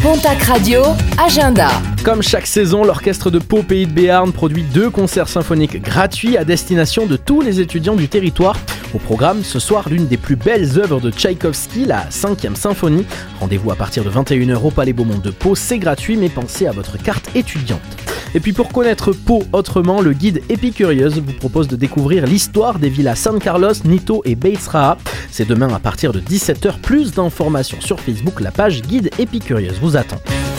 Pontac Radio, agenda. Comme chaque saison, l'orchestre de Pau Pays de Béarn produit 2 concerts symphoniques gratuits à destination de tous les étudiants du territoire. Au programme, ce soir, l'une des plus belles œuvres de Tchaïkovski, la 5e symphonie. Rendez-vous à partir de 21h au Palais Beaumont de Pau. C'est gratuit, mais pensez à votre carte étudiante. Et puis pour connaître Pau autrement, le guide Épicurieuse vous propose de découvrir l'histoire des villas San Carlos, Nito et Beitz-Raha. C'est demain à partir de 17h. Plus d'informations sur Facebook, la page Guide Épicurieuse vous attend.